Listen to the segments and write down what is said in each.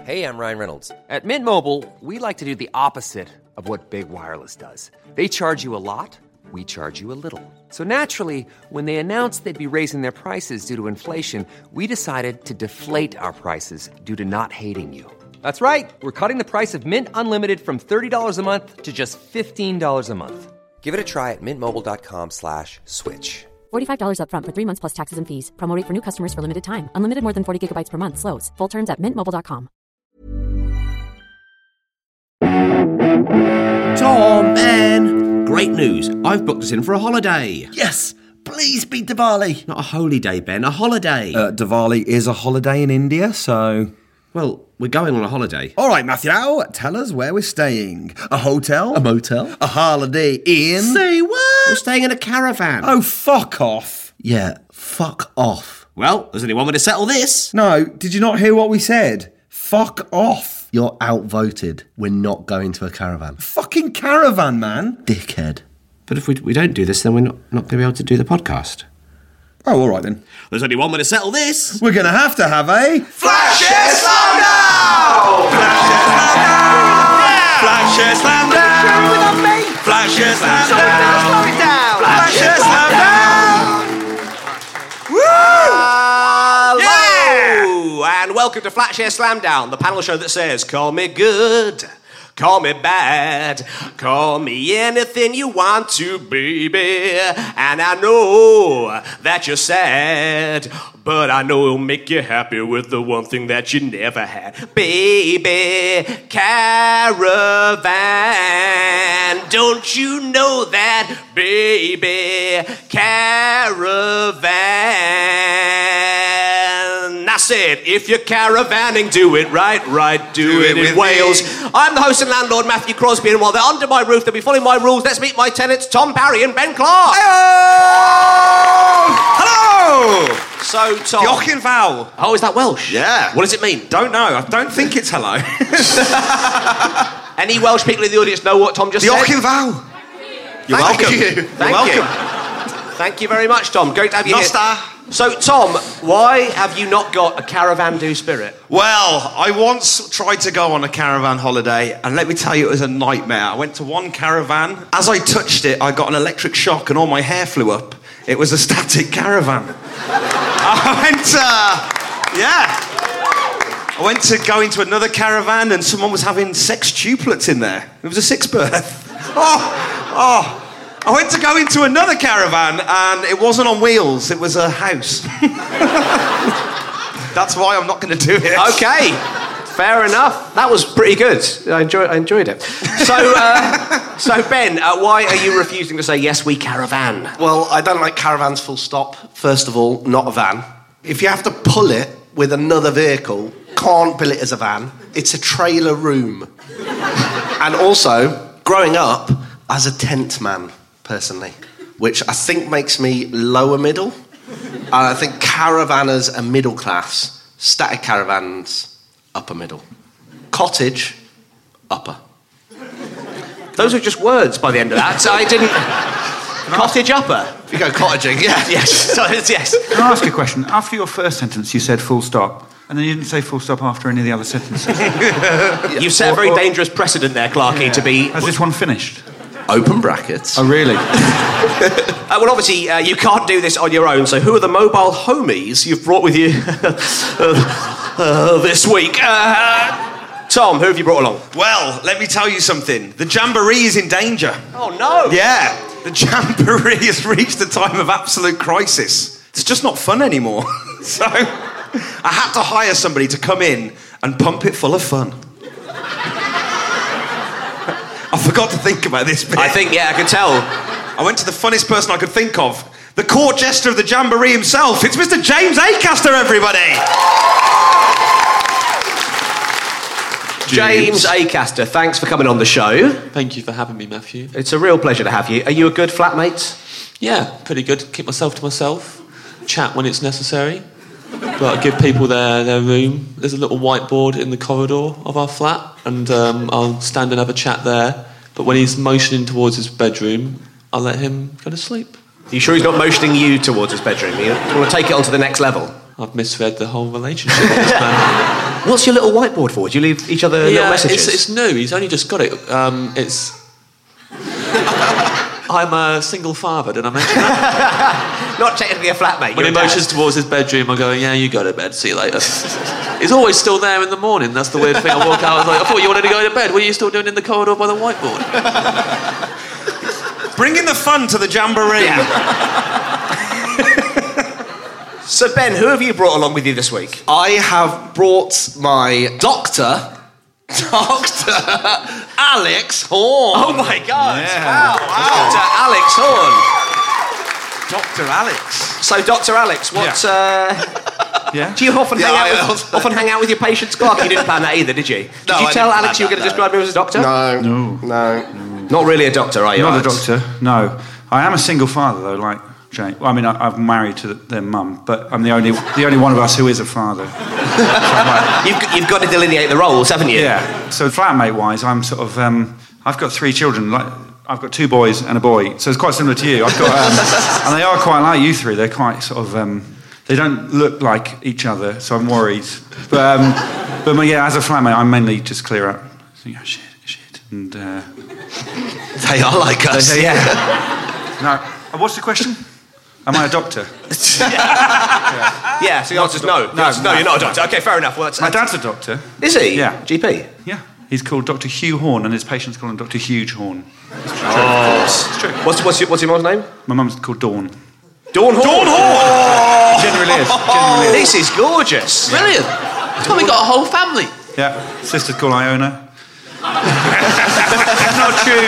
Hey, I'm Ryan Reynolds. At Mint Mobile, we like to do the opposite of what Big Wireless does. They charge you a lot, we charge you a little. So naturally, when they announced they'd be raising their prices due to inflation, we decided to deflate our prices due to not hating you. That's right. We're cutting the price of Mint Unlimited from $30 a month to just $15 a month. Give it a try at mintmobile.com/switch. $45 up front for 3 months plus taxes and fees. Promo rate for new customers for limited time. Unlimited more than 40 gigabytes per month. Slows full terms at mintmobile.com. Tom, Ben, great news. I've booked us in for a holiday. Yes, please be Diwali. Not a holy day, Ben, a holiday. Diwali is a holiday in India, so... Well, we're going on a holiday. All right, Matthew, now tell us where we're staying. A hotel? A motel? A holiday inn? Say what? We're staying in a caravan. Oh, fuck off. Yeah, fuck off. Well, there's only one way to settle this. No, did you not hear what we said? Fuck off. You're outvoted. We're not going to a caravan. Fucking caravan, man. Dickhead. But if we don't do this, then we're not going to be able to do the podcast. Oh, all right then. There's only one way to settle this. We're going to have a... Flash Share Slam Down! Flash Share Slam Down! Flash Share Slam Down! Flash Share Slam Down! Slow it down! Flash Share Slam Down! Woo! Hello! And welcome to Flash Share Slam Down, the panel show that says, call me good, call me bad, call me anything you want to, baby. And I know that you're sad, but I know it'll make you happy with the one thing that you never had. Baby, caravan, don't you know that? Baby, caravan. I said, if you're caravanning, do it right, do it in Wales. I'm the host and landlord, Matthew Crosby, and while they're under my roof, they'll be following my rules. Let's meet my tenants, Tom Parry and Ben Clark. Hello! So, Tom... Diolch yn fawr. Oh, is that Welsh? Yeah. What does it mean? Don't know. I don't think it's hello. Any Welsh people in the audience know what Tom just Diolch said? yn fawr. You're Thank welcome. you. You're welcome. Thank you very much, Tom. Great to have you here. Nostar. So, Tom, why have you not got a caravan-do spirit? Well, I once tried to go on a caravan holiday, and let me tell you, it was a nightmare. I went to one caravan. As I touched it, I got an electric shock, and all my hair flew up. It was a static caravan. I went to go into another caravan, and someone was having sextuplets in there. It was a six-berth. I went to go into another caravan, and it wasn't on wheels. It was a house. That's why I'm not going to do it. Okay, fair enough. That was pretty good. I enjoyed it. So, Ben, why are you refusing to say yes, we caravan? Well, I don't like caravans full stop. First of all, not a van. If you have to pull it with another vehicle, can't bill it as a van. It's a trailer room. And also, growing up as a tent man, personally, which I think makes me lower middle. And I think caravanners are middle class. Static caravans, upper middle. Cottage, upper. Those are just words by the end of that. So I didn't... Cottage upper. If you go cottaging, yeah. Yes. So, yes. Can I ask you a question? After your first sentence, you said full stop, and then you didn't say full stop after any of the other sentences. You've set a very dangerous precedent there, Clarky, to be... Has this one finished? Open brackets. Oh, really? Well, obviously, you can't do this on your own, so who are the mobile homies you've brought with you this week? Tom, who have you brought along? Well, let me tell you something. The Jamboree is in danger. Oh, no. Yeah, the Jamboree has reached a time of absolute crisis. It's just not fun anymore. So, I had to hire somebody to come in and pump it full of fun. I forgot to think about this bit. I think, yeah, I can tell. I went to the funnest person I could think of. The court jester of the Jamboree himself. It's Mr. James Acaster, everybody! James Acaster, thanks for coming on the show. Thank you for having me, Matthew. It's a real pleasure to have you. Are you a good flatmate? Yeah, pretty good. Keep myself to myself. Chat when it's necessary. But I give people their room. There's a little whiteboard in the corridor of our flat, and I'll stand and have a chat there. But when he's motioning towards his bedroom, I'll let him go to sleep. Are you sure he's not motioning you towards his bedroom? You want to take it on to the next level? I've misread the whole relationship with this man. What's your little whiteboard for? Do you leave each other little messages? It's new. He's only just got it. It's... I'm a single father, did I mention that? Not technically a flatmate. When he motions towards his bedroom, I go, yeah, you go to bed, see you later. He's always still there in the morning. That's the weird thing. I walk out, I was like, I thought you wanted to go to bed. What are you still doing in the corridor by the whiteboard? Bringing the fun to the jamboree. So, Ben, who have you brought along with you this week? I have brought my doctor, Dr. Alex Horn. Oh, my God. Yeah. Wow. Dr. Alex Horn. Dr. Alex. So, Dr. Alex, what... Yeah. Do you often hang out with your patients, Clark? You didn't plan that either, did you? Did you tell Alex you were going to describe him as a doctor? No. Not really a doctor, are you? Not Alex? a doctor, no. I am a single father, though, like Jane. Well, I mean, I'm married to their mum, but I'm the only one of us who is a father. You've got to delineate the roles, haven't you? Yeah. So flatmate-wise, I'm sort of... I've got 3 children. Like, I've got 2 boys and a boy, so it's quite similar to you. I've got... and they are quite like you 3. They're quite sort of... they don't look like each other, so I'm worried. But yeah, as a flatmate, I mainly just clear up. Think, oh, shit. And... They are like us. No. What's the question? Am I a doctor? Yeah, so the answer's no. No, you're not a doctor. Okay, fair enough. Well, My dad's a doctor. Is he? Yeah. GP? Yeah. He's called Dr. Hugh Horn, and his patients call him Dr. Huge Horn. It's true. What's your mum's name? My mum's called Dawn. Dawn Horn? Dawn Horn! Oh! Generally is. This is gorgeous. Brilliant. It's probably got a whole family. Yeah. Sister's called Iona. Not true.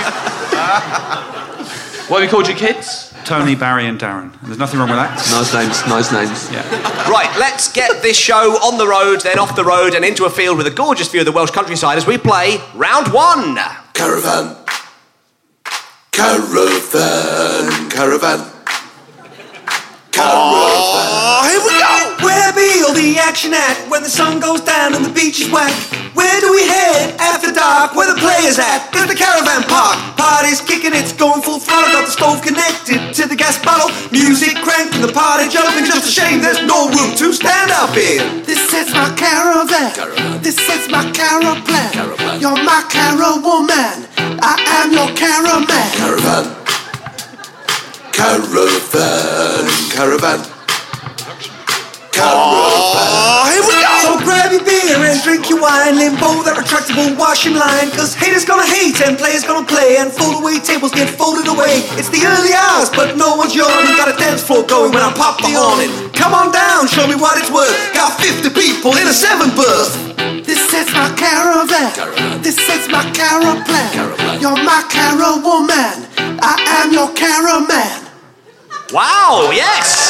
What have you called your kids? Tony, Barry, and Darren. There's nothing wrong with that. Nice names. Yeah. Right, let's get this show on the road, then off the road, and into a field with a gorgeous view of the Welsh countryside as we play round 1. Caravan. Caravan. Oh, here we go! Where be all the action at when the sun goes down and the beach is wet? Where do we head after dark? Where the players at? It's the caravan park. Party's kicking, it's going full throttle. Got the stove connected to the gas bottle. Music cranked and the party jumping. Just a shame there's no room to stand up in. This is my caravan. This is my caravan. You're my carawoman. I am your caravan. Caravan. Oh, here we go! So grab your beer and drink your wine. Limbo that retractable washing line. Cause haters gonna hate and players gonna play. And fold away tables get folded away. It's the early hours but no one's yawning. Got a dance floor going when I pop the awning. Come on down, show me what it's worth. Got 50 people in a 7-berth. This is my caravan. This is my caravan. You're my carawoman. I am your caraman. Wow, yes!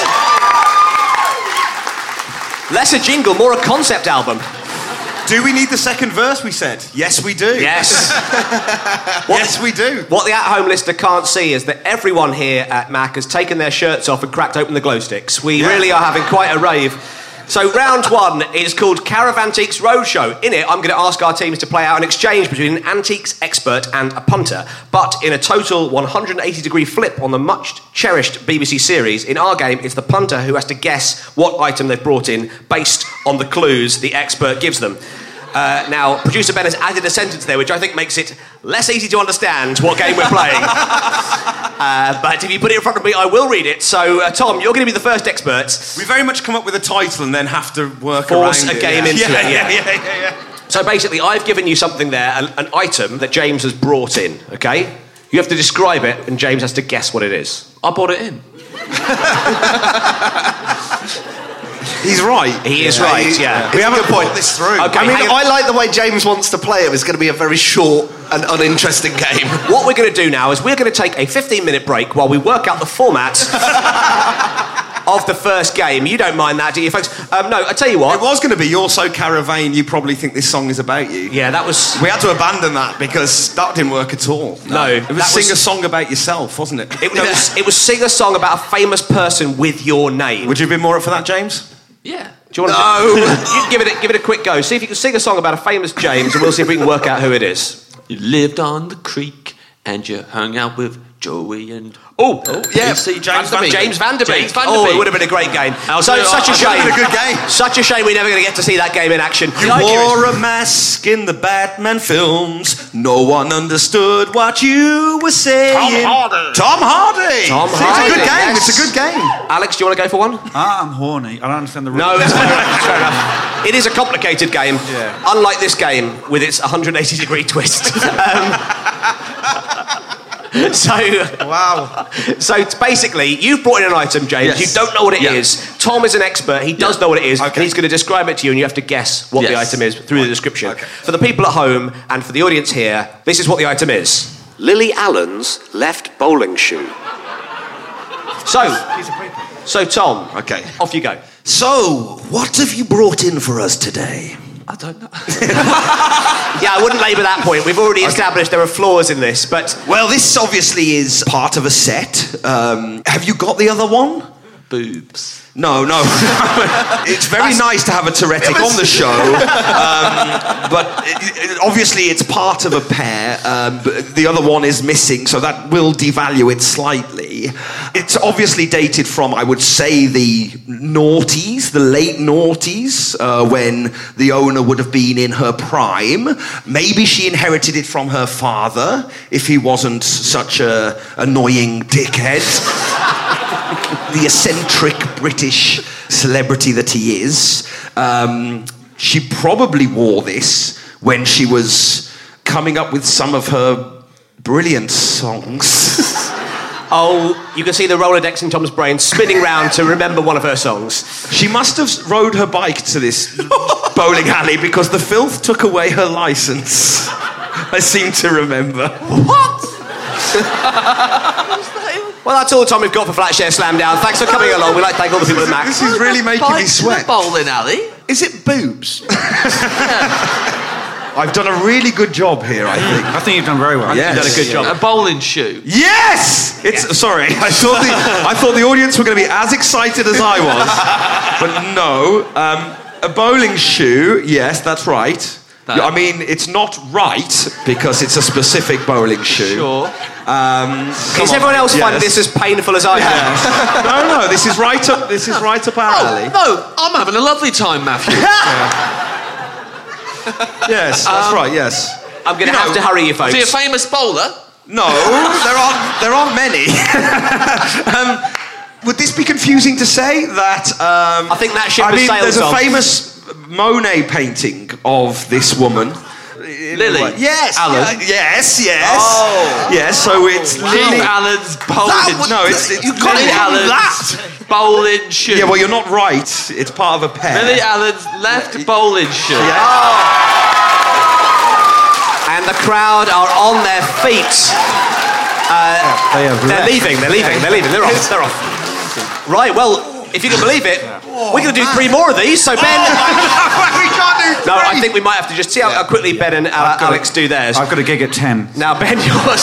Less a jingle, more a concept album. Do we need the second verse, we said? Yes, we do. Yes. Yes, we do. What the at-home listener can't see is that everyone here at Mac has taken their shirts off and cracked open the glow sticks. We really are having quite a rave. So round 1 is called Caravantiques Roadshow. In it, I'm going to ask our teams to play out an exchange between an antiques expert and a punter. But in a total 180-degree flip on the much-cherished BBC series, in our game, it's the punter who has to guess what item they've brought in based on the clues the expert gives them. Now, producer Ben has added a sentence there, which I think makes it less easy to understand what game we're playing. But if you put it in front of me, I will read it. So, Tom, you're going to be the first expert. We very much come up with a title and then have to work Force around a game into it. Yeah. So basically, I've given you something there, an item that James has brought in, okay? You have to describe it, and James has to guess what it is. I brought it in. He's right. He is right, yeah. We haven't thought this through. Okay, I mean, I like the way James wants to play it. It's going to be a very short and uninteresting game. What we're going to do now is we're going to take a 15-minute break while we work out the format of the first game. You don't mind that, do you, folks? No, I tell you what. It was going to be You're So Caravan, You Probably Think This Song Is About You. Yeah, that was... We had to abandon that because that didn't work at all. No. It was sing a song about yourself, wasn't it? It was sing a song about a famous person with your name. Would you have been more up for that, James? Yeah. Do you want to give it a quick go. See if you can sing a song about a famous James, and we'll see if we can work out who it is. You lived on the creek and you hung out with Joey and... James Van Der Beek. Oh, it would have been a great game. Such a shame. It would have been a good game. Such a shame we're never going to get to see that game in action. You wore a mask in the Batman films. No one understood what you were saying. Tom Hardy. It's a good game. Yes. It's a good game. Alex, do you want to go for one? I'm horny. I don't understand the rules. No, that's fair enough. It is a complicated game. Yeah. Unlike this game with its 180-degree twist. So it's basically, you've brought in an item, James. Yes. You don't know what it is. Tom is an expert. He does know what it is. Okay. And he's going to describe it to you, and you have to guess what the item is through the description. Okay. For the people at home and for the audience here, this is what the item is. Lily Allen's left bowling shoe. So Tom, off you go. So, what have you brought in for us today? I don't know. Yeah, I wouldn't labour that point. We've already established there are flaws in this, but... Well, this obviously is part of a set. Have you got the other one? Boobs. No. It's very nice to have a Tourettic on the show, but obviously it's part of a pair. But the other one is missing, so that will devalue it slightly. It's obviously dated from, I would say, the noughties, the late noughties, when the owner would have been in her prime. Maybe she inherited it from her father, if he wasn't such a annoying dickhead. The eccentric British celebrity that he is. She probably wore this when she was coming up with some of her brilliant songs. Oh, you can see the Rolodex in Tom's brain spinning round to remember one of her songs. She must have rode her bike to this bowling alley because the filth took away her licence. I seem to remember. What? Well, that's all the time we've got for Flatshare Slamdown. Thanks for coming along. We'd like to thank all the people at Max. This is really making me sweat. Bowling alley. Is it boobs? I've done a really good job here, I think. I think you've done very well. Yes. You've done a good job. A bowling shoe. Yes! Sorry, I thought the audience were going to be as excited as I was. But no. A bowling shoe, yes, that's right. I mean, it's not right because it's a specific bowling shoe. Sure. Is everyone else finding this as painful as I am? No, this is right up. This is right up our alley. No, I'm having a lovely time, Matthew. Yes, that's right. Yes. I'm going to have to hurry you, folks. Is he a famous bowler? No, there aren't many. Would this be confusing to say that? I think that ship has sailed there's on. a famous Monet painting of this woman. Lily. Yes. Allen. Yes. Oh. Yes. So it's Lily Allen's bowling. Lily Allen's bowling shoe. Yeah. Well, you're not right. It's part of a pair. Lily Allen's left bowling shoe. Yeah. And the crowd are on their feet. They're leaving. They're off. Right, well, if you can believe it, we're going to do 3 more of these. So, Ben... we can't do 3. No, I think we might have to just see how quickly Ben and Alex do theirs. I've got a gig at 10. Now, Ben,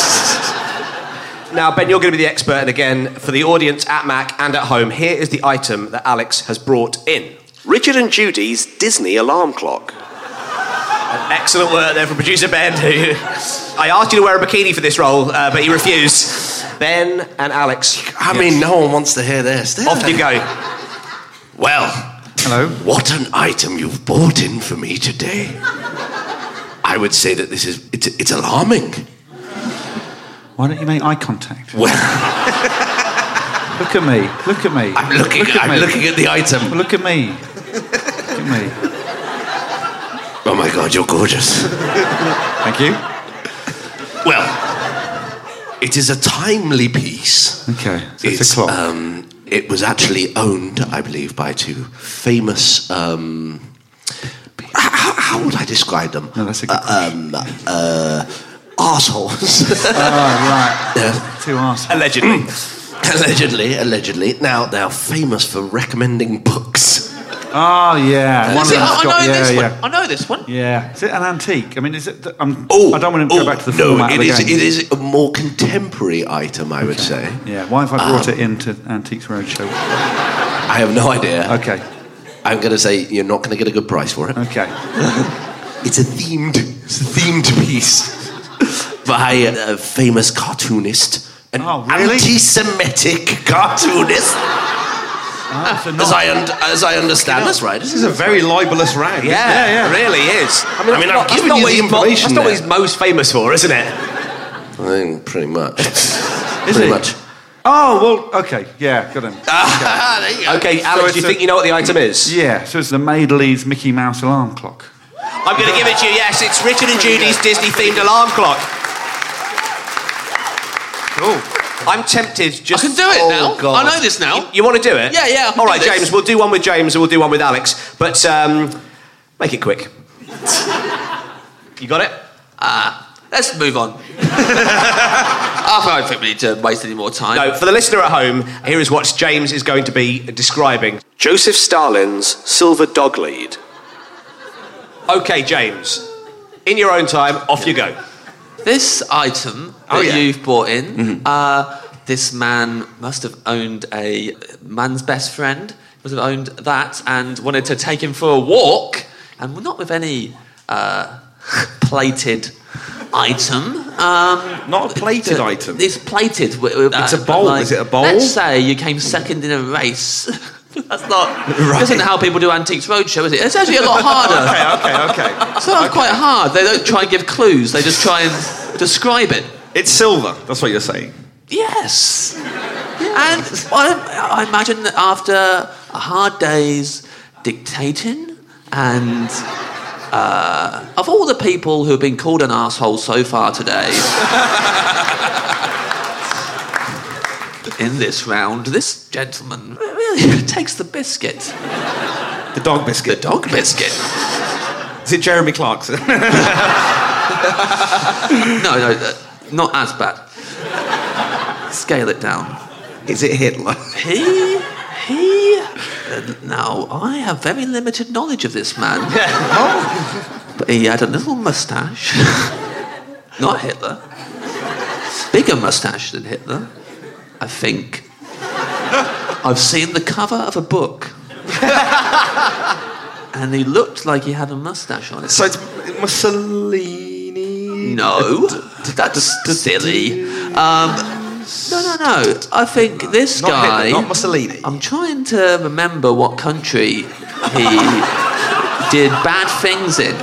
you're going to be the expert. And again, for the audience at Mac and at home, here is the item that Alex has brought in. Richard and Judy's Disney alarm clock. Excellent work there from producer Ben, who... I asked you to wear a bikini for this role, but you refused. Ben and Alex. I mean, no one wants to hear this. Off you go. Well, hello. What an item you've brought in for me today. I would say that it's alarming. Why don't you make eye contact? Well, Look at me. I'm looking at the item. Well, look at me. Look at me. Oh my God, you're gorgeous. Thank you. Well, it is a timely piece. Okay, so it's a clock. It was actually owned, I believe, by 2 famous... how would I describe them? No, that's a good question. Arseholes. Right. Yeah. 2 arseholes. Allegedly. Now, they're famous for recommending books. Oh, yeah. I know this one. Yeah. Is it an antique? I mean, is it... I don't want to go back to the format of the game. It is a more contemporary item, I would say. Yeah. Why have I brought it into Antiques Roadshow? I have no idea. Okay. I'm going to say you're not going to get a good price for it. Okay. It's a themed piece. by a famous cartoonist. An really? anti-Semitic cartoonist. As I understand, that's right. This is a very libelous round. Yeah, it really is. I mean, I've given you the information. That's not what he's most famous for, isn't it? I think pretty much. Pretty much. Oh, well, okay. Yeah, got him. There you go. Okay, Alex, do you think you know what the item is? Yeah, so it's the Maidleys Mickey Mouse alarm clock. I'm going to give it to you, yes. It's Richard and Judy's Disney-themed alarm clock. Cool. I'm tempted just... I can do it now. God. I know this now. You want to do it? Yeah, I can All right, do this. James, we'll do one with James and we'll do one with Alex. But make it quick. You got it? Let's move on. I don't think we need to waste any more time. No, for the listener at home, here is what James is going to be describing. Joseph Stalin's silver dog lead. OK, James. In your own time, off you go. This item that you've brought in, this man must have owned a man's best friend, must have owned that and wanted to take him for a walk, and not with any plated item. Not a plated item. It's plated. It's a bowl. Is it a bowl? Let's say you came second in a race. That's not... Right. Isn't how people do Antiques Roadshow, is it? It's actually a lot harder. Okay. It's not quite hard. They don't try and give clues. They just try and describe it. It's silver. That's what you're saying. Yes. And I imagine that after a hard day's dictating and... of all the people who have been called an arsehole so far today... in this round, this gentleman really takes the biscuit. The dog biscuit. The dog biscuit. Is it Jeremy Clarkson? No, not as bad. Scale it down. Is it Hitler? Now, I have very limited knowledge of this man. But he had a little moustache. Not Hitler. Bigger moustache than Hitler. I think. I've seen the cover of a book. And he looked like he had a moustache on it. So it's Mussolini? No, that's silly. No. I think this guy... Hitler, not Mussolini. I'm trying to remember what country he did bad things in.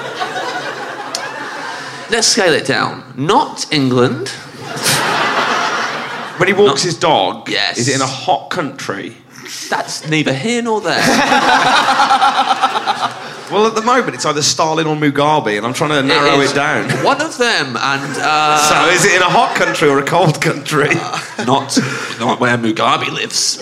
Let's scale it down. Not England. When he walks his dog, yes. Is it in a hot country? That's neither here nor there. Well, at the moment, it's either Stalin or Mugabe, and I'm trying to narrow it down. One of them, and... So, is it in a hot country or a cold country? Not where Mugabe lives.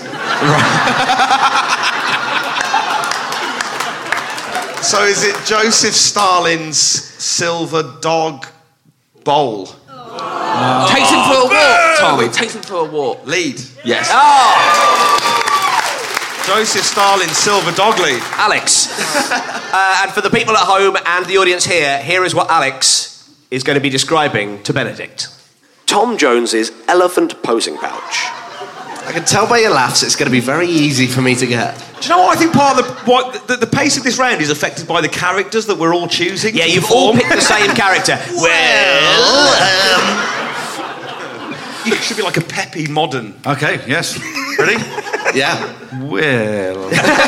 So, is it Joseph Stalin's silver dog bowl? Takes him for a walk, Tommy. Takes him for a walk. Lead. Yes. Joseph Stalin's silver dog lead. Alex. And for the people at home and the audience here is what Alex is going to be describing to Benedict. Tom Jones's elephant posing pouch. I can tell by your laughs it's going to be very easy for me to get. Do you know what I think part of the pace of this round is affected by the characters that we're all choosing? Yeah, you've all picked the same character. You should be like a peppy modern. Okay, yes. Ready? Yeah. Well...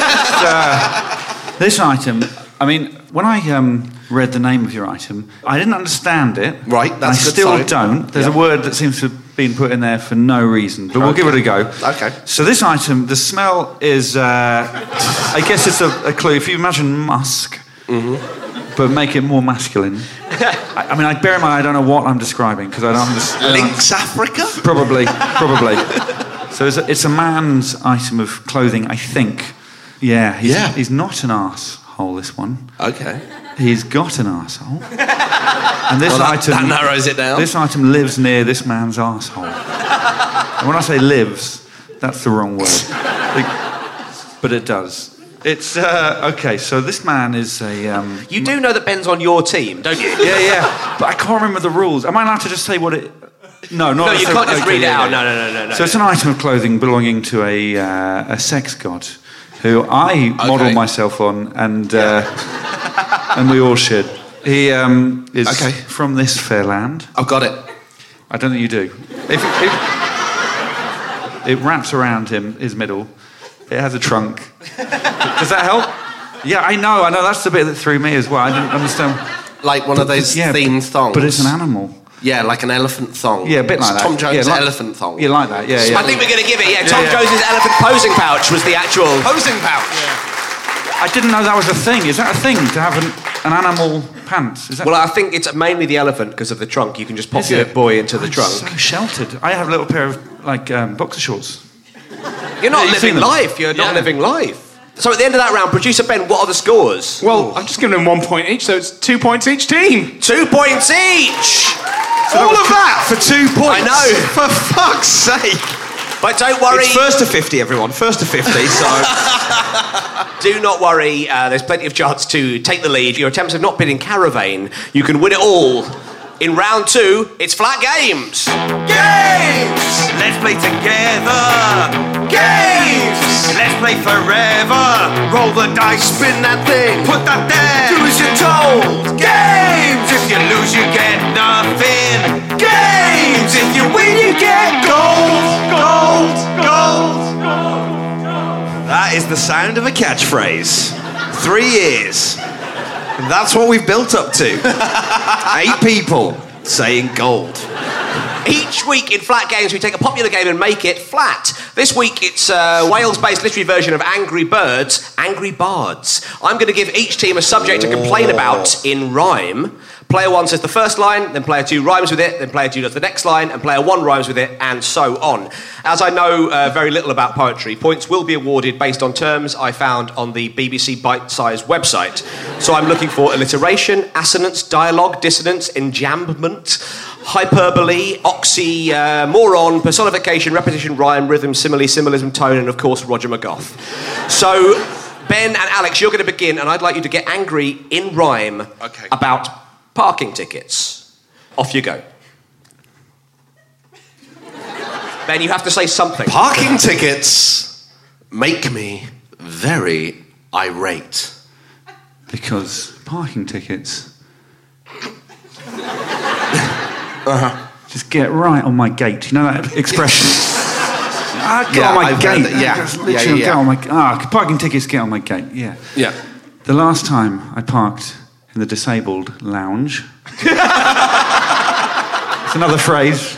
this item, I mean, when I read the name of your item, I didn't understand it. Right, that's I good still sign. don't. There's a word that seems to have been put in there for no reason, but we'll give it a go. Okay. So this item, the smell is, I guess it's a clue. If you imagine musk, but make it more masculine. I mean, I bear in mind I don't know what I'm describing because I don't understand. Lynx Africa? Probably. So it's a man's item of clothing, I think. Yeah, he's not an arsehole, this one. Okay. He's got an arsehole. And this item... That narrows it down. This item lives near this man's arsehole. And when I say lives, that's the wrong word. But it does. It's, okay, so this man is a... You do know that Ben's on your team, don't you? Yeah. But I can't remember the rules. Am I allowed to just say what it... No, you can't just read it out. No. So it's an item of clothing belonging to a sex god who I model myself on, and we all should. He is from this fair land. I've got it. I don't think you do. It wraps around his middle. It has a trunk. Does that help? Yeah, I know. That's the bit that threw me as well. I didn't understand. Like one of those themed thongs. But it's an animal. Yeah, like an elephant thong. Yeah, a bit like that. Tom Jones' like, elephant thong. You like that, yeah. I think we're going to give it, Tom Jones' elephant posing pouch was the actual... Posing pouch? I didn't know that was a thing. Is that a thing, to have an animal pants? Is that... Well, I think it's mainly the elephant because of the trunk. You can just pop your boy into the trunk. So sheltered. I have a little pair of, boxer shorts. You're not living life. You're not living life. So at the end of that round, Producer Ben, what are the scores? Well, I'm just giving them 1 point each, so it's 2 points each team. 2 points each! So all of that for 2 points? I know. For fuck's sake. But don't worry. It's first to 50, everyone. First to 50, so... Do not worry. There's plenty of chance to take the lead. Your attempts have not been in Caravan. You can win it all. In round 2, it's Flat Games. Games! Let's play together. Games! Let's play forever. Roll the dice, spin that thing. Put that there. Do as you're told. Games! If you lose, you get nothing. Games! If you win, you get gold. Gold. Gold. That is the sound of a catchphrase. 3 years. And that's what we've built up to. 8 people saying gold. Each week in Flat Games, we take a popular game and make it flat. This week, it's a Wales-based literary version of Angry Birds, Angry Bards. I'm going to give each team a subject to complain about in rhyme. Player 1 says the first line, then player 2 rhymes with it, then player 2 does the next line, and player 1 rhymes with it, and so on. As I know very little about poetry, points will be awarded based on terms I found on the BBC Bite-Size website. So I'm looking for alliteration, assonance, dialogue, dissonance, enjambment, hyperbole, oxymoron, personification, repetition, rhyme, rhythm, simile, symbolism, tone, and of course Roger McGough. So, Ben and Alex, you're going to begin, and I'd like you to get angry in rhyme about parking tickets. Off you go. Ben, you have to say something. Parking tickets make me very irate. Because parking tickets... Just get right on my gate. You know that expression? Get on my gate. Get on my... parking tickets, get on my gate. Yeah. Yeah. The last time I parked in the disabled lounge... It's another phrase.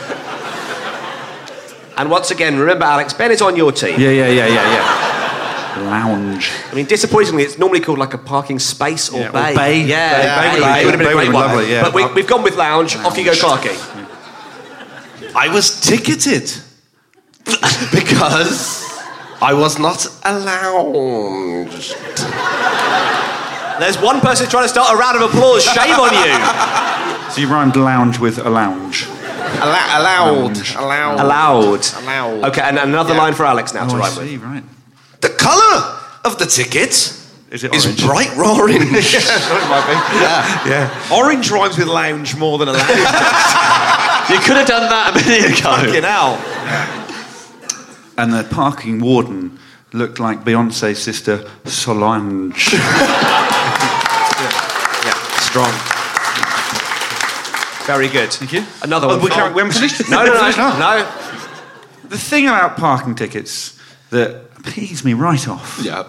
And once again, remember, Alex, Ben is on your team. Yeah. Lounge. I mean, disappointingly, it's normally called like a parking space or bay. Or bay. Bay. It would have been a great one. Lovely, yeah. But we've gone with lounge. Off you go, Clarky. I was ticketed because I was not lounged. There's one person trying to start a round of applause. Shame on you. So you rhymed lounge with a lounge. Allowed. Okay, and another line for Alex now to rhyme with. Right. The colour of the ticket is bright orange. It might be. Yeah. Orange rhymes with lounge more than a lounge. You could have done that a minute ago. Fucking hell. And the parking warden looked like Beyonce's sister Solange. Strong. Very good. Thank you. Another one. We haven't finished? No. The thing about parking tickets that pees me right off. Yeah.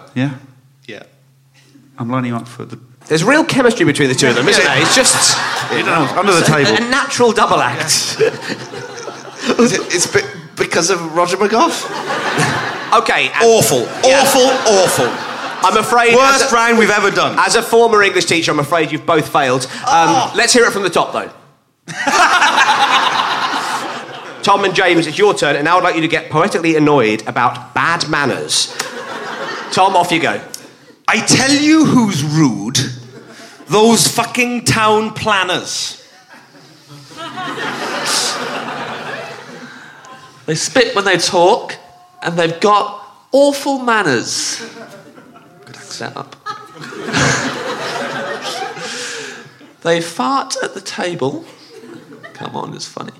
I'm lining you up for the... There's real chemistry between the two of them, isn't there? It's just... under the table. A natural double act. It's because of Roger McGough? Okay. Awful. I'm afraid... Worst round we've ever done. As a former English teacher, I'm afraid you've both failed. Let's hear it from the top, though. Tom and James, it's your turn, and now I'd like you to get poetically annoyed about bad manners. Tom, off you go. I tell you who's rude. Those fucking town planners. They spit when they talk, and they've got awful manners. Good setup. They fart at the table. Come on, it's funny.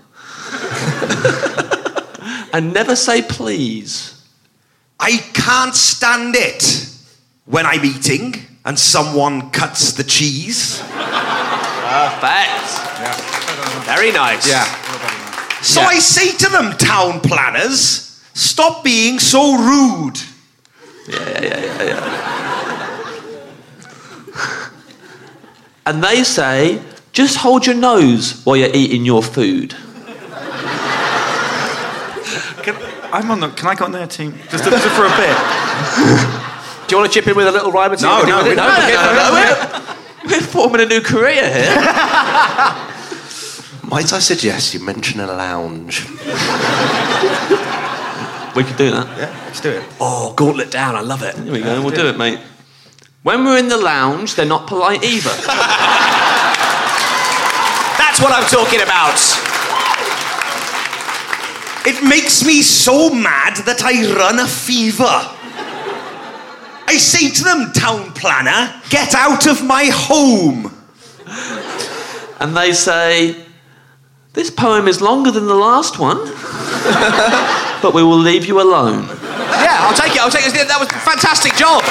And never say please. I can't stand it when I'm eating and someone cuts the cheese. Perfect. Yeah. Very nice. Yeah. So I say to them, town planners, stop being so rude. Yeah. And they say, just hold your nose while you're eating your food. Can I go on their team? Just for a bit. Do you want to chip in with a little rhyme? No. We're forming a new career here. Might I suggest you mention a lounge? We could do that. Yeah, let's do it. Oh, gauntlet down. I love it. Here we go. We'll do it, mate. When we're in the lounge, they're not polite either. That's what I'm talking about. It makes me so mad that I run a fever. I say to them, town planner, get out of my home. And they say, this poem is longer than the last one, but we will leave you alone. Yeah, I'll take it. That was a fantastic job.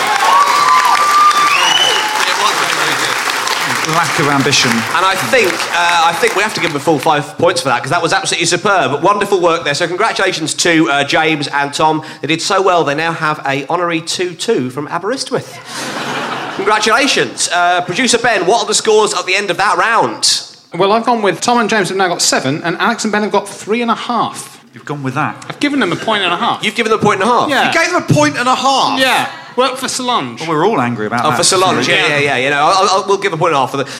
Lack of ambition. And I think we have to give them a full 5 points for that, because that was absolutely superb. Wonderful work there. So congratulations to James and Tom. They did so well, they now have a honorary 2-2 from Aberystwyth. Congratulations. Producer Ben, what are the scores at the end of that round? Well, I've gone with Tom and James have now got 7, and Alex and Ben have got 3.5. You've gone with that. I've given them a 1.5. You've given them a 1.5? Yeah. You gave them a 1.5? Yeah. Well, for Solange. Well, we're all angry about that. For Solange, yeah. You know, we'll give a 1.5 for the...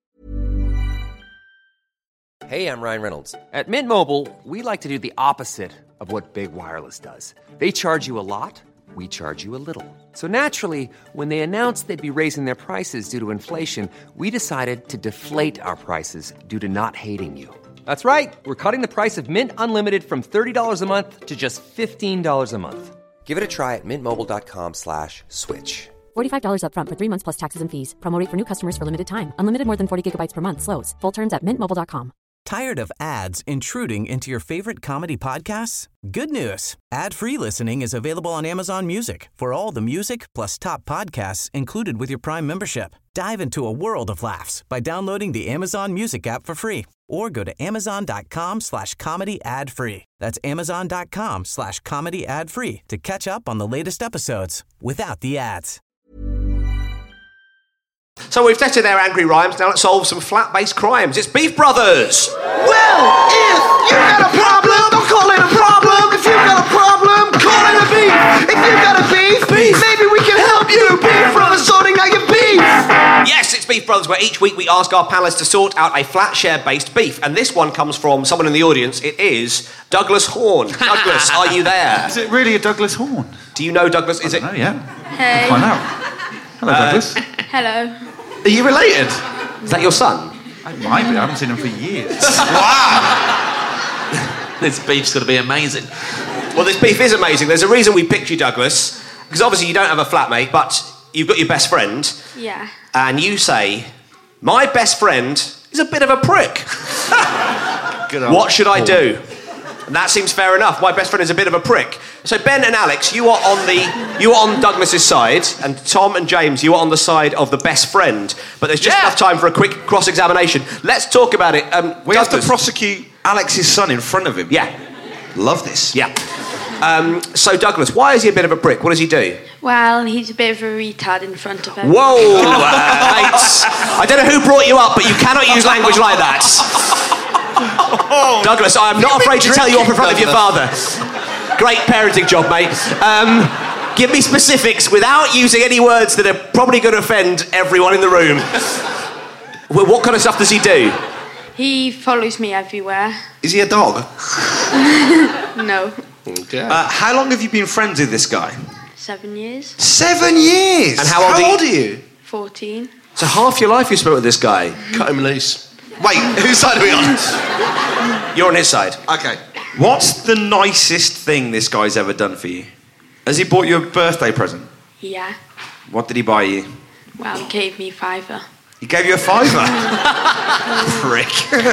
Hey, I'm Ryan Reynolds. At Mint Mobile, we like to do the opposite of what Big Wireless does. They charge you a lot, we charge you a little. So naturally, when they announced they'd be raising their prices due to inflation, we decided to deflate our prices due to not hating you. That's right. We're cutting the price of Mint Unlimited from $30 a month to just $15 a month. Give it a try at mintmobile.com/switch. $45 up front for 3 months plus taxes and fees. Promo rate for new customers for limited time. Unlimited more than 40 gigabytes per month. Slows full terms at mintmobile.com. Tired of ads intruding into your favorite comedy podcasts? Good news. Ad-free listening is available on Amazon Music for all the music plus top podcasts included with your Prime membership. Dive into a world of laughs by downloading the Amazon Music app for free or go to amazon.com/comedy ad-free. That's amazon.com/comedy ad-free to catch up on the latest episodes without the ads. So we've tested their angry rhymes, now let's solve some flat-based crimes. It's Beef Brothers! Well, if you got a problem, don't call it a problem. If you got a problem, call it a beef. If you got a beef, maybe we can help you. Beef Brothers sorting out your beef. Yes, it's Beef Brothers, where each week we ask our panellists to sort out a flat share-based beef. And this one comes from someone in the audience. It is Douglas Horn. Douglas, are you there? Is it really a Douglas Horn? Do you know Douglas? Is it? Oh, yeah. Hey. Find out. Hello, Douglas. Hello. Are you related? Is that your son? I might be. I haven't seen him for years. Wow! This beef's going to be amazing. Well, this beef is amazing. There's a reason we picked you, Douglas, because obviously you don't have a flatmate, but you've got your best friend, Yeah. and you say, my best friend is a bit of a prick. What should I do? And that seems fair enough. My best friend is a bit of a prick. So Ben and Alex, you are on Douglas's side, and Tom and James, you are on the side of the best friend. But there's just enough time for a quick cross-examination. Let's talk about it. We have to prosecute Alex's son in front of him. Yeah. Love this. Yeah. So Douglas, why is he a bit of a prick? What does he do? Well, he's a bit of a retard in front of him. Whoa! Mates, I don't know who brought you up, but you cannot use language like that. Douglas, I am not afraid to tell you off in front of your father. Great parenting job, mate. Give me specifics without using any words that are probably going to offend everyone in the room. What kind of stuff does he do? He follows me everywhere. Is he a dog? No. Okay. How long have you been friends with this guy? 7 years. 7 years? And how old are you? 14. So half your life you spent with this guy. Cut him loose. Wait, whose side are we on? You're on his side. Okay. What's the nicest thing this guy's ever done for you? Has he bought you a birthday present? Yeah. What did he buy you? Well, he gave me £5. He gave you a £5? Prick.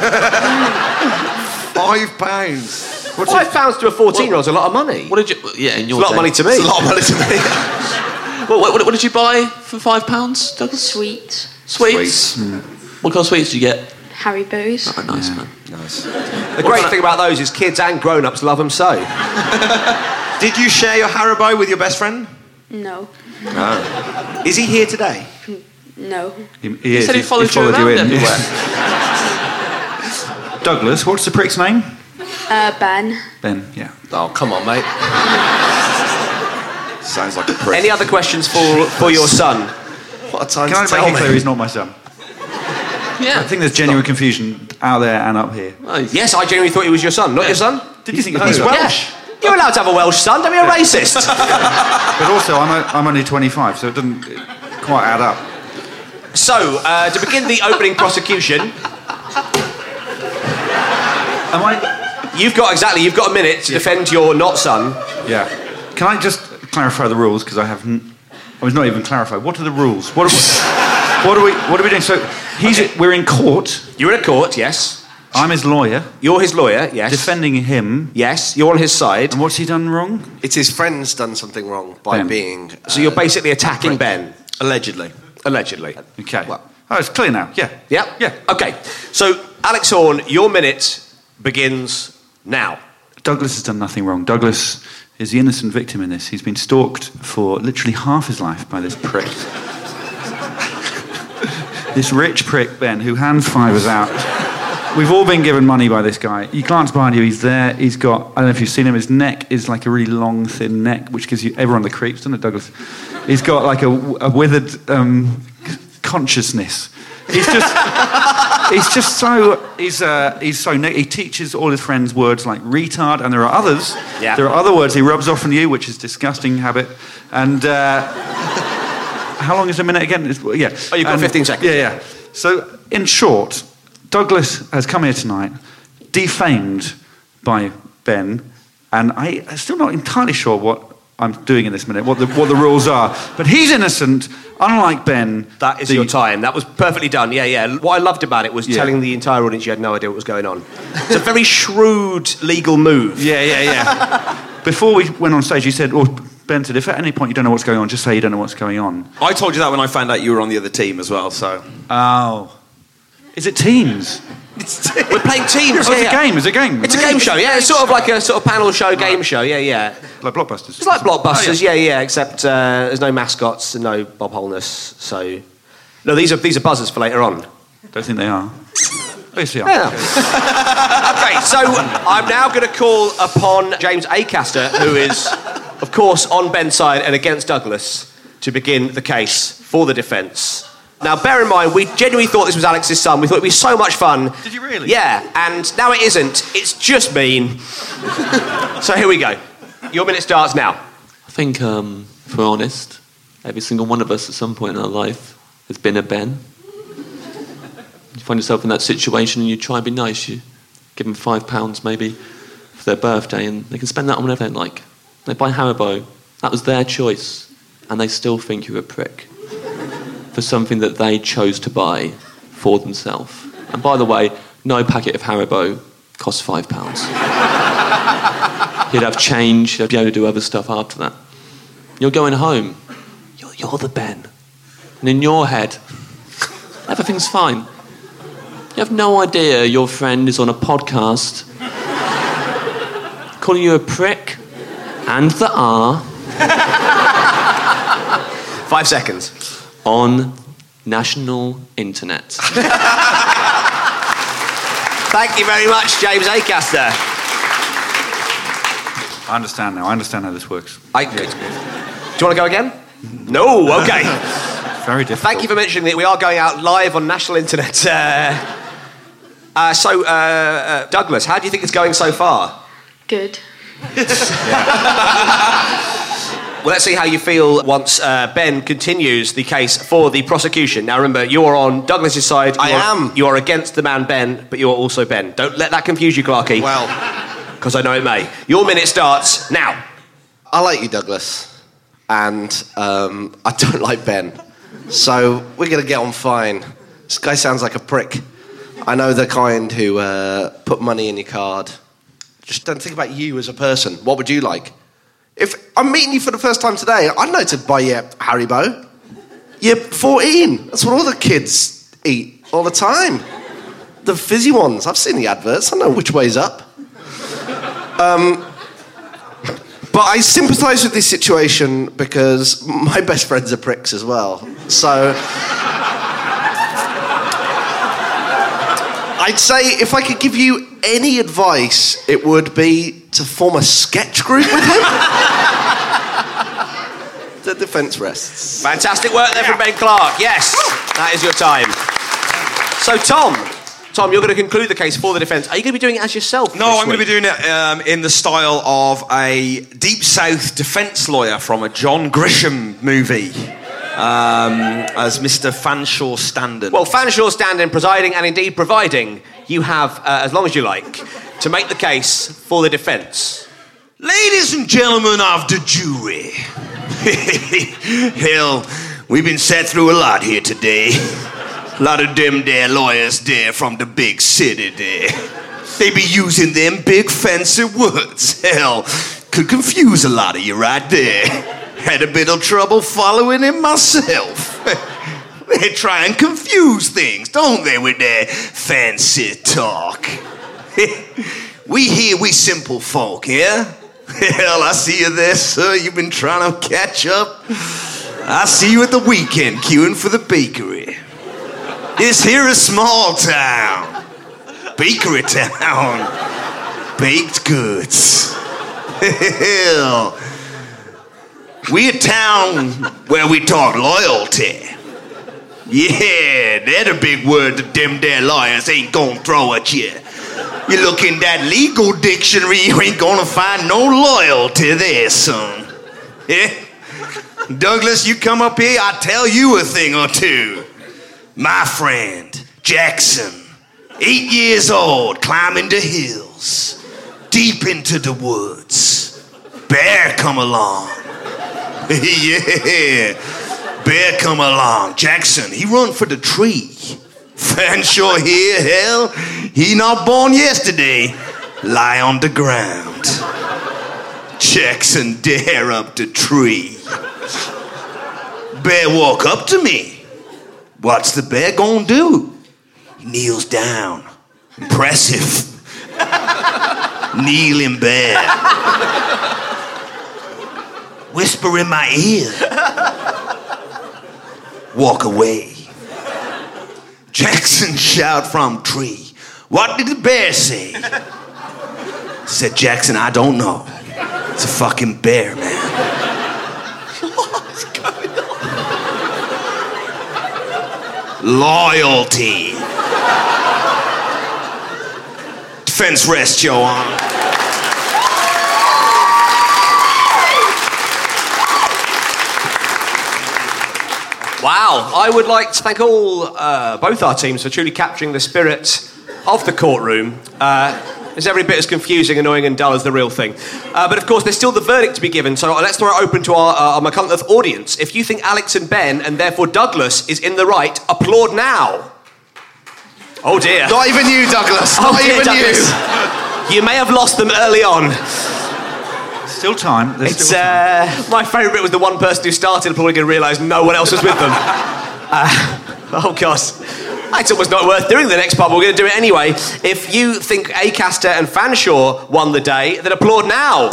£5. £5 to a 14-year-old is a lot of money. What did you... Yeah, in your It's a lot of money to me. It's a lot of money to me. What did you buy for £5, Douglas? Sweets. Sweets? What kind of sweets did you get? Haribo's. Oh, nice, man. Nice. The great thing about those is kids and grown-ups love them so. Did you share your Haribo with your best friend? No. No. Is he here today? No. He said he followed you around everywhere. Yeah. Douglas, what's the prick's name? Ben. Ben, yeah. Oh, come on, mate. Sounds like a prick. Any other questions for your son? What a time Can to I tell make it me. clear he's not my son? Yeah. I think there's genuine confusion out there and up here. Yes, I genuinely thought he was your son, not your son. Did you think He's Welsh? Yeah. You're allowed to have a Welsh son, don't be a racist. But also, I'm only 25, so it doesn't quite add up. So, to begin the opening prosecution... Am I... You've got a minute to defend your not son. Yeah. Can I just clarify the rules, because I was not even clarified. What are the rules? What are we doing? So, we're in court. You're in court, yes. I'm his lawyer. You're his lawyer, yes. Defending him. Yes, you're on his side. And what's he done wrong? It's his friend's done something wrong by Ben. being... So you're basically attacking Ben. Allegedly. Allegedly. Okay. Oh, it's clear now. Yeah. Yeah? Yeah. Okay. So, Alex Horne, your minute begins now. Douglas has done nothing wrong. Douglas is the innocent victim in this. He's been stalked for literally half his life by this prick. This rich prick, Ben, who hands fivers out. We've all been given money by this guy. You glance behind you, he's there. He's got, I don't know if you've seen him, his neck is like a really long, thin neck, which gives you everyone the creeps, doesn't it, Douglas? He's got like a withered consciousness. He's so he teaches all his friends words like retard, and there are others. Yeah. There are other words he rubs off on you, which is a disgusting habit. And how long is a minute again? Yeah. Oh, you've got 15 seconds. Yeah. So, in short, Douglas has come here tonight, defamed by Ben, and I'm still not entirely sure what I'm doing in this minute, what the rules are. But he's innocent, unlike Ben. That is your time. That was perfectly done. Yeah. What I loved about it was telling the entire audience you had no idea what was going on. It's a very shrewd legal move. Yeah. Before we went on stage, you said, Ben said, if at any point you don't know what's going on, just say you don't know what's going on. I told you that when I found out you were on the other team as well, so... Oh. Is it teams? We're playing teams. It's a game. It's a game. It's a game show. Yeah, it's sort of like a sort of panel show, game show. Yeah. Like Blockbusters. It's like Blockbusters. Yeah. Except there's no mascots and no Bob Holness. So no, these are buzzers for later on. Don't think they are. Yes, they are. Yeah. Okay, so I'm now going to call upon James Acaster, who is, of course, on Ben's side and against Douglas, to begin the case for the defence. Now, bear in mind, we genuinely thought this was Alex's son. We thought it'd be so much fun. Did you really? Yeah, and now it isn't. It's just mean. So here we go. Your minute starts now. I think, if we're honest, every single one of us at some point in our life has been a Ben. You find yourself in that situation and you try and be nice. You give them £5 maybe for their birthday and they can spend that on whatever they like. They buy Haribo. That was their choice. And they still think you're a prick for something that they chose to buy for themselves. And by the way, no packet of Haribo costs £5. You'd have change, you'd be able to do other stuff after that. You're going home. You're the Ben. And in your head, everything's fine. You have no idea your friend is on a podcast calling you a prick and the R. 5 seconds. On national internet. Thank you very much, James Acaster. I understand now. I understand how this works. Do you want to go again? No, okay. Very difficult. Thank you for mentioning that we are going out live on national internet. Douglas, how do you think it's going so far? Good. Well, let's see how you feel once Ben continues the case for the prosecution. Now, remember, you are on Douglas's side. You are against the man Ben, but you are also Ben. Don't let that confuse you, Clarky. Well... because I know it may. Your minute starts now. I like you, Douglas. And I don't like Ben. So we're going to get on fine. This guy sounds like a prick. I know the kind who put money in your card. Just don't think about you as a person. What would you like? If I'm meeting you for the first time today, I'd know to buy you Haribo. You're 14. That's what all the kids eat all the time. The fizzy ones. I've seen the adverts. I know which way's up. But I sympathise with this situation because my best friends are pricks as well. So I'd say if I could give you any advice, it would be to form a sketch group with him. The defence rests. Fantastic work there from Ben Clark. Yes, that is your time. So, Tom, you're going to conclude the case for the defence. Are you going to be doing it as yourself? No, I'm going to be doing it in the style of a Deep South defence lawyer from a John Grisham movie. As Mr. Fanshawe Standen. Well, Fanshawe Standen, presiding and indeed providing, you have, as long as you like, to make the case for the defence. Ladies and gentlemen of the jury. Hell, we've been sat through a lot here today. A lot of them there lawyers there from the big city there. They be using them big fancy words. Hell, could confuse a lot of you right there. Had a bit of trouble following him myself. They try and confuse things, don't they, with their fancy talk? We simple folk, yeah? Hell, I see you there, sir. You've been trying to catch up. I see you at the weekend queuing for the bakery. This here is small town. Bakery town. Baked goods. Hell. We a town where we talk loyalty. Yeah, they're the big word that them there lawyers ain't gonna throw at you. You look in that legal dictionary, you ain't gonna find no loyalty there, son. Yeah? Douglas, you come up here, I'll tell you a thing or two. My friend, Jackson, 8 years old, climbing the hills, deep into the woods. Bear come along. Yeah, bear come along. Jackson, he run for the tree. Fanshawe here, hell, he not born yesterday. Lie on the ground. Jackson dare up the tree. Bear walk up to me. What's the bear gonna do? He kneels down. Impressive. Kneeling bear. Whisper in my ear. Walk away. Jackson shout from tree. What did the bear say? Said Jackson, I don't know. It's a fucking bear, man. What's going on? Loyalty. Defense rest, Your Honor. Wow, I would like to thank both our teams for truly capturing the spirit of the courtroom. It's every bit as confusing, annoying and dull as the real thing. But of course, there's still the verdict to be given, so let's throw it open to our McCuntleth audience. If you think Alex and Ben, and therefore Douglas, is in the right, applaud now. Oh dear. Not even you, Douglas. Not even Douglas. You may have lost them early on. Still time. It's my favourite bit was the one person who started applauding and realised no one else was with them. Oh gosh. It's almost not worth doing the next part, but we're going to do it anyway. If you think Acaster and Fanshawe won the day, then applaud now.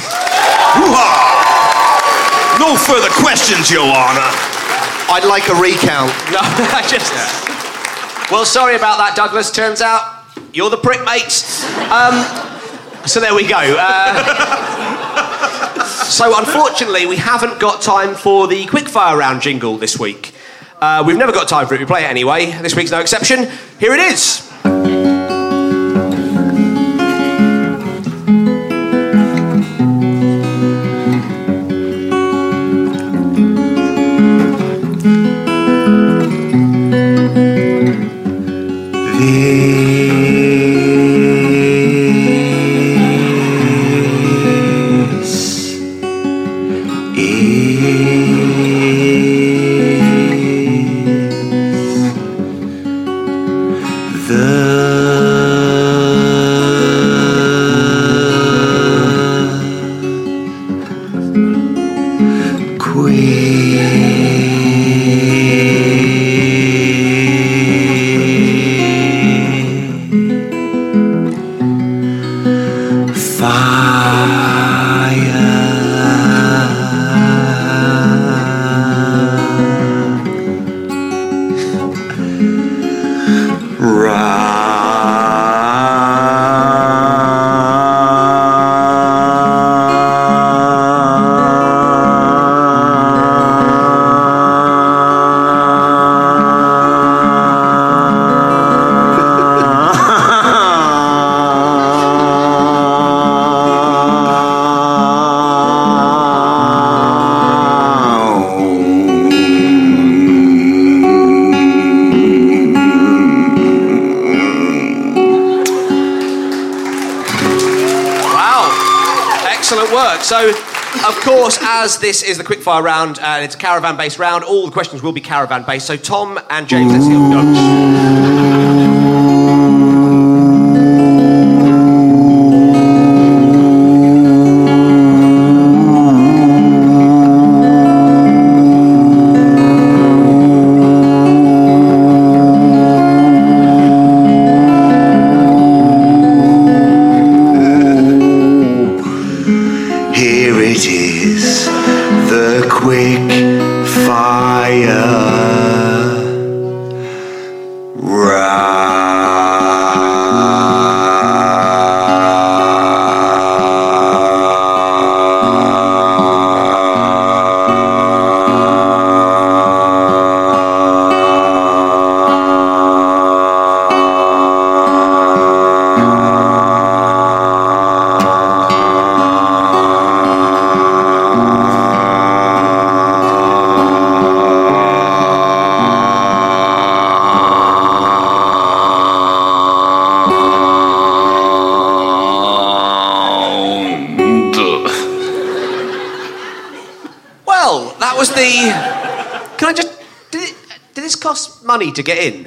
Hoo-ha! No further questions, Your Honor. I'd like a recount. No, Well, sorry about that, Douglas. Turns out you're the prick, mates. So there we go. So unfortunately, we haven't got time for the quickfire round jingle this week. We've never got time for it. We play it anyway. This week's no exception. Here it is. The Excellent work. So, of course, as this is the quickfire round and it's a caravan-based round, all the questions will be caravan-based. So, Tom and James, let's hear your notes. Money to get in.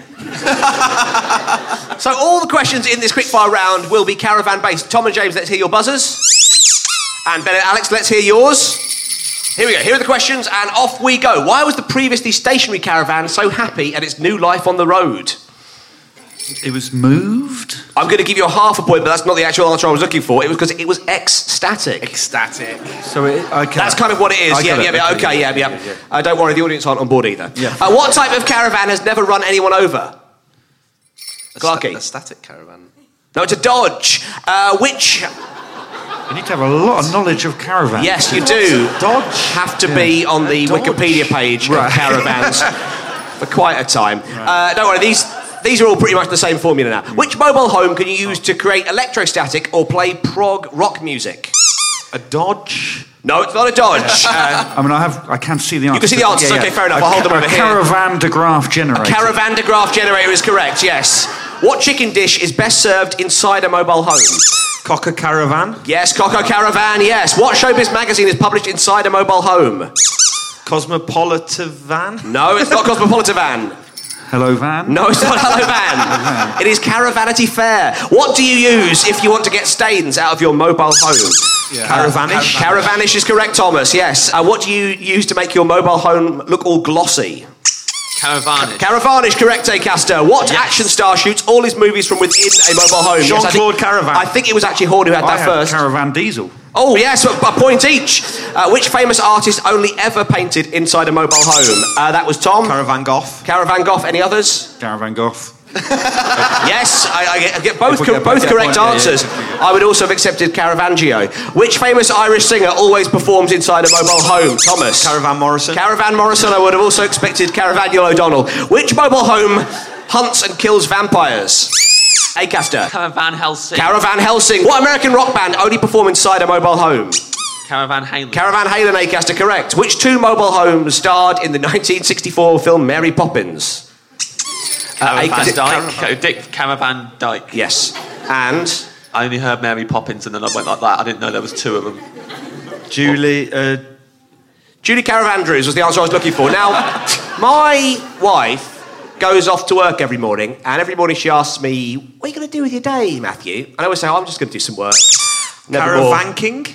So all the questions in this quickfire round will be caravan-based. Tom and James, let's hear your buzzers. And Ben and Alex, let's hear yours. Here we go. Here are the questions, and off we go. Why was the previously stationary caravan so happy at its new life on the road? It was moved? I'm going to give you a half a point, but that's not the actual answer I was looking for. It was because it was ecstatic. Ecstatic. So okay. That's kind of what it is. Yeah. Don't worry, the audience aren't on board either. Yeah. What type of caravan has never run anyone over? Clarky. A static caravan. No, it's a Dodge. Which... You need to have a lot of knowledge of caravans. Yes, you do. Dodge? Have to be on the Wikipedia page of caravans for quite a time. Right. Don't worry, these are all pretty much the same formula now. Which mobile home can you use to create electrostatic or play prog rock music? A Dodge? No, it's not a Dodge. I can see the answer. You can see the answers. Okay, fair enough. I'll hold them over here. Caravan de Graph generator. A caravan de Graph generator is correct, yes. What chicken dish is best served inside a mobile home? Cocker Caravan? Yes, Cocker Caravan, yes. What showbiz magazine is published inside a mobile home? Cosmopolitan Van? No, it's not Cosmopolitan Van. Hello Van? No, it's not Hello Van. It is Caravanity Fair. What do you use if you want to get stains out of your mobile home? Yeah. Caravanish? Caravanish is correct, Thomas, yes. What do you use to make your mobile home look all glossy? Caravanish. Caravanish, correct, Acaster. What action star shoots all his movies from within a mobile home? Jean-Claude Caravan. I think it was actually Horn who had that first. Caravan Diesel. Oh, yes, a point each. Which famous artist only ever painted inside a mobile home? That was Tom. Caravan Goff. Caravan Goff. Any others? Caravan Goff. Yes, I get both correct answers. Yeah. I would also have accepted Caravangio. Which famous Irish singer always performs inside a mobile home? Thomas. Caravan Morrison. Caravan Morrison. I would have also expected Caravanuel O'Donnell. Which mobile home hunts and kills vampires? Acaster. Caravan Helsing. Caravan Helsing. What American rock band only perform inside a mobile home? Caravan Halen. Caravan Halen, Acaster, correct. Which two mobile homes starred in the 1964 film Mary Poppins? Caravan Dyke. Dick Caravan Dyke. Yes. And? I only heard Mary Poppins and then I went like that. I didn't know there was two of them. Julie Caravandrews was the answer I was looking for. Now, my wife goes off to work every morning, and every morning she asks me, what are you going to do with your day, Matthew? And I always say, I'm just going to do some work. Caravanking?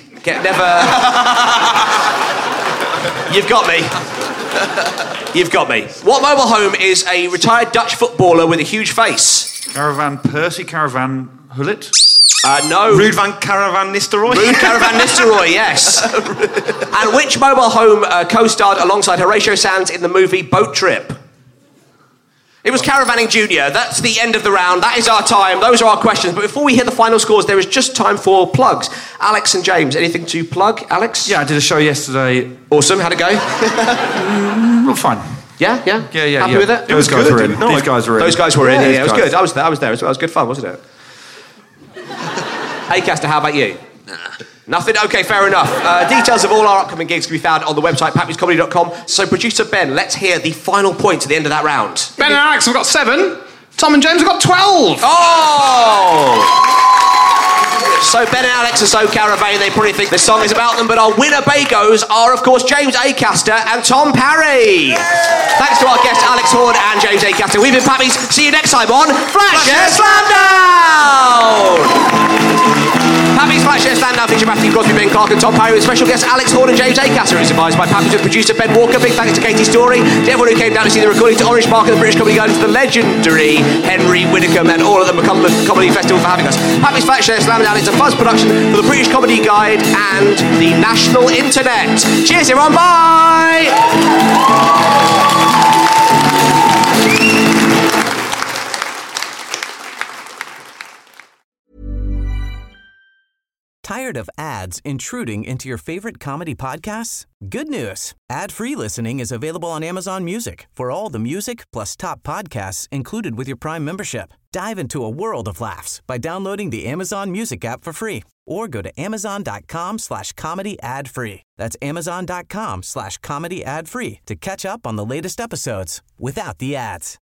You've got me. You've got me. What mobile home is a retired Dutch footballer with a huge face? Caravan Percy, Caravan Hullet? No. Ruud van Caravan Nistelrooy? Ruud Caravan Nistelrooy, yes. And which mobile home co-starred alongside Horatio Sands in the movie Boat Trip? It was Caravanning Junior. That's the end of the round. That is our time. Those are our questions. But before we hear the final scores, there is just time for plugs. Alex and James, anything to plug? Alex? Yeah, I did a show yesterday. Awesome. How'd it go? Well, fine. Yeah? Happy with it? Those guys were in. These guys were in. Those guys were in. Yeah, it was good. I was there as well. It was good fun, wasn't it? Acaster, how about you? Nothing? Okay, fair enough. Details of all our upcoming gigs can be found on the website, papnewscomedy.com. So, producer Ben, let's hear the final points at the end of that round. Ben and Alex have got 7. Tom and James have got 12. Oh! So Ben and Alex are so Caravan, they probably think this song is about them, but our Winnebagos are, of course, James Acaster and Tom Parry. Thanks to our guests, Alex Horn and James Acaster. We've been Pappies. See you next time on Flatshare Slamdown! Pappies Flatshare Slamdown feature Matthew Crosby, Ben Clark and Tom Parry with special guests Alex Horn and James Acaster. It's advised by Pappies with producer Ben Walker. Big thanks to Katie Story, to everyone who came down to see the recording, to Orange Park and the British Comedy Guide, to the legendary Henry Widdicombe and all of the Macumberland Comedy Festival for having us. Pappies Flatshare Slamdown, it's a fuzz production for the British Comedy Guide and the National Internet. Cheers everyone, bye! Tired of ads intruding into your favorite comedy podcasts? Good news. Ad-free listening is available on Amazon Music for all the music plus top podcasts included with your Prime membership. Dive into a world of laughs by downloading the Amazon Music app for free or go to amazon.com/comedy ad-free. That's amazon.com/comedy ad-free to catch up on the latest episodes without the ads.